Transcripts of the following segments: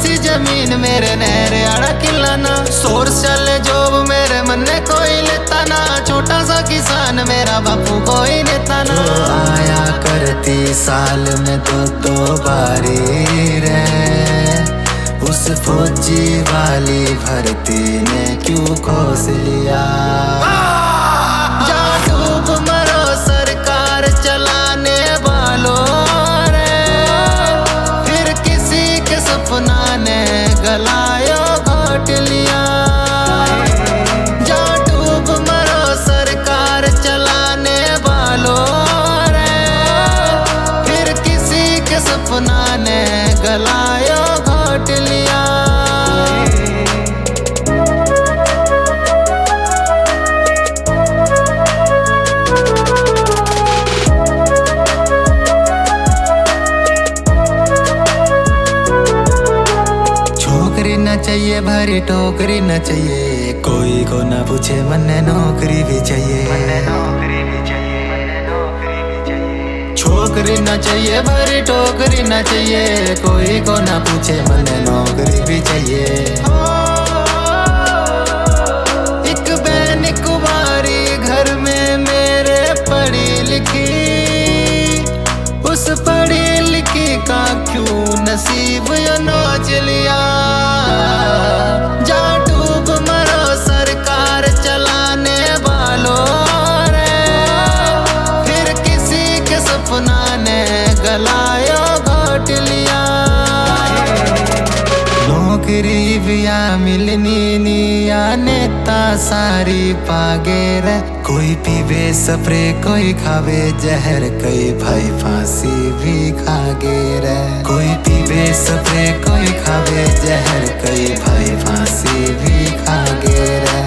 सी जमीन मेरे नहरे आड़ा किलाना। सोर्स चले जोब मेरे मन ने कोई लेता ना। छोटा सा किसान मेरा बापू कोई नेता ना। तो आया करती साल में दो बारी रे, उस फौजी वाली भर्ती ने क्यों खोस लिया। जा डूब मरो सरकार चलाने वालों रे, फिर किसी के सपना ने गलायो घोट लिया। जा डूब मरो सरकार चलाने वालों रे, फिर किसी के सपना ने गलायो घोट लिया। छोकरी न चाहिए भरी टोकरी न चाहिए, कोई को न पूछे मन्ने नौकरी भी चाहिए। छोकरी न चाहिए भरी टोकरी न चाहिए, कोई को न पूछे मन्ने नौकरी भी चाहिए। एक बहन कुंवारी घर में मेरे पढ़ी लिखी, उस पढ़ी लिखी का क्यों नसीब यो नोच लिया। जा डूब मरो सरकार चलाने वालों रे, फिर किसी के सपना ने गलायो घोट लिया। नौकरी भी या मिलनी नी या नेता सारी पागे रे। कोई पीवे स्प्रे कोई खावे जहर, कोई भाई फांसी भी खागे रे। कोई पीवे स्प्रे कोई खावे जहर, कोई भाई फांसी भी खागे रे।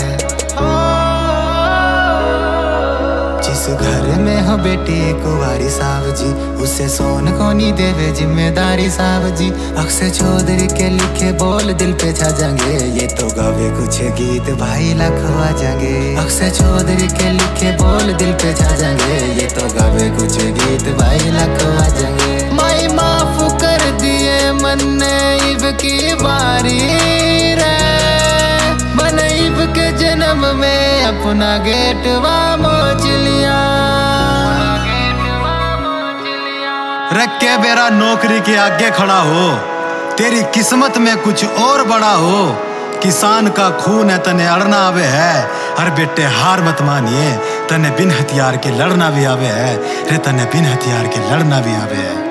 जिस घर में हो बेटी कुंवारी साहब जी, उसे सोन को नहीं देवे जिम्मेदारी साहब जी। अक्षय चौधरी के लिखे बोल दिल पे छा जाएंगे, ये तो गावे कुछ गीत भाई लखवा जाएंगे। अक्षय चौधरी के लिखे बोल दिल पे छा जाएंगे, ये तो गावे कुछ गीत भाई लखवा जाएंगे। माई माफ कर दिए मन ने इब की बारी रे, मन इब के जन्म में अपना गेटवा मोच लिया। रख के बेरा नौकरी के आगे खड़ा हो, तेरी किस्मत में कुछ और बड़ा हो। किसान का खून है तने अड़ना आवे है, हर बेटे हार मत मानिए, तने बिन हथियार के लड़ना भी आवे है रे, तने बिन हथियार के लड़ना भी आवे है।